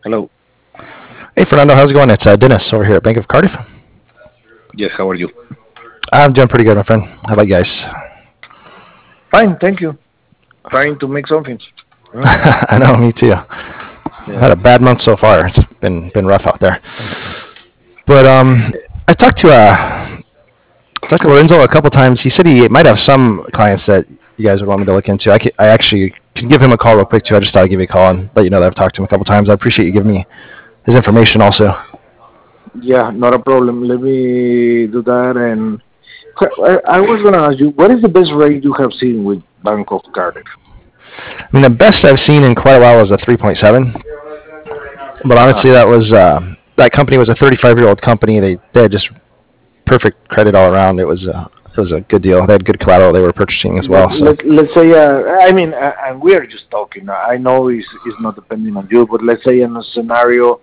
Hello. Hey, Fernando, how's it going? It's Dennis over here at Bank of Cardiff. Yes, how are you? I'm doing pretty good, my friend. How about you guys? Fine, thank you. Trying to make something. Huh? I know, me too. Yeah. Had a bad month so far. It's been rough out there. But I talked to Lorenzo a couple times. He said he might have some clients that you guys would want me to look into. I actually can give him a call real quick too. I just thought I'd give you a call and let you know that I've talked to him a couple times. I appreciate you giving me his information also. Yeah, not a problem. Let me do that. And I was going to ask you, what is the best rate you have seen with Bank of Cardiff? I mean, the best I've seen in quite a while was a 3.7. But Uh-huh. honestly, that company was a 35-year-old company. They had just perfect credit all around. It was a good deal. They had good collateral they were purchasing as Let, well. So let, let's say, I mean, and we are just talking. I know it's not depending on you, but let's say in a scenario,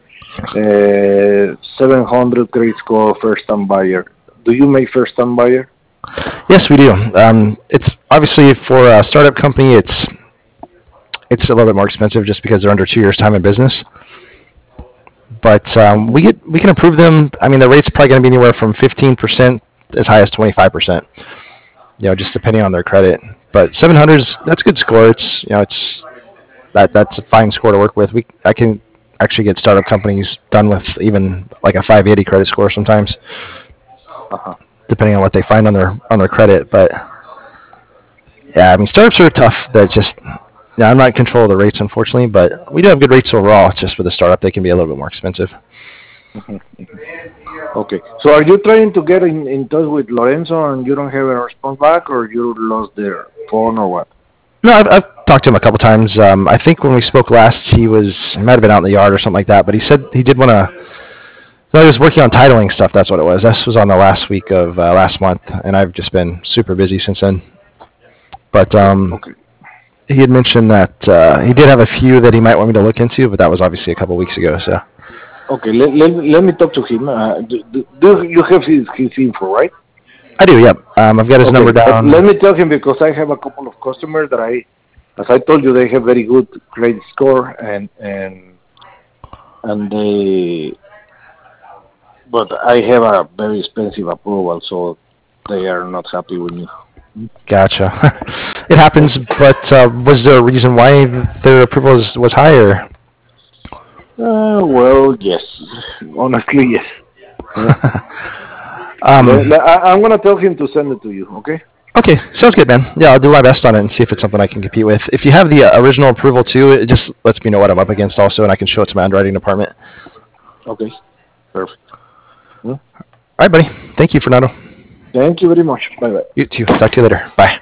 700 credit score, first time buyer. Do you make first time buyer? yes, we do. It's obviously for a startup company. It's a little bit more expensive just because they're under 2 years time in business. But we can approve them. I mean, the rate's probably going to be anywhere from 15% as high as 25%. Just depending on their credit. But 700's that's a good score. That's a fine score to work with. I can actually get startup companies done with even like a 580 credit score sometimes, Uh-huh. depending on what they find on their credit. But yeah, I mean startups are tough. That's just yeah, I'm not in control of the rates unfortunately, but we do have good rates overall. It's just with a startup they can be a little bit more expensive. Mhm. Okay. So are you trying to get in touch with Lorenzo and you don't have a response back, or you lost their phone, or what? No, I've talked to him a couple times. I think when we spoke last, he might have been out in the yard or something like that. But he said he did want to. No, he was working on titling stuff. That's what it was. This was on the last week of last month, and I've just been super busy since then. But Okay. Okay. he had mentioned that he did have a few that he might want me to look into, but that was obviously a couple weeks ago. So Okay. Let me talk to him. Do you have his info, right? I do. Yep. I've got his Okay. number But let down. me tell him, because I have a couple of customers that as I told you, they have very good credit score, and but I have a very expensive approval, so they are not happy with me. Gotcha. It happens, but was there a reason why their approval was higher? Well, yes. Honestly, yes. Uh, um, I'm gonna tell him to send it to you. Okay. okay, sounds good, man. Yeah, I'll do my best on it and see if it's something I can compete with. If you have the original approval too, it just lets me know what I'm up against also, and I can show it to my underwriting department. Okay. Perfect. Hmm? All right, buddy. Thank you, Fernando. Thank you very much. Bye bye. You too. Talk to you later. Bye.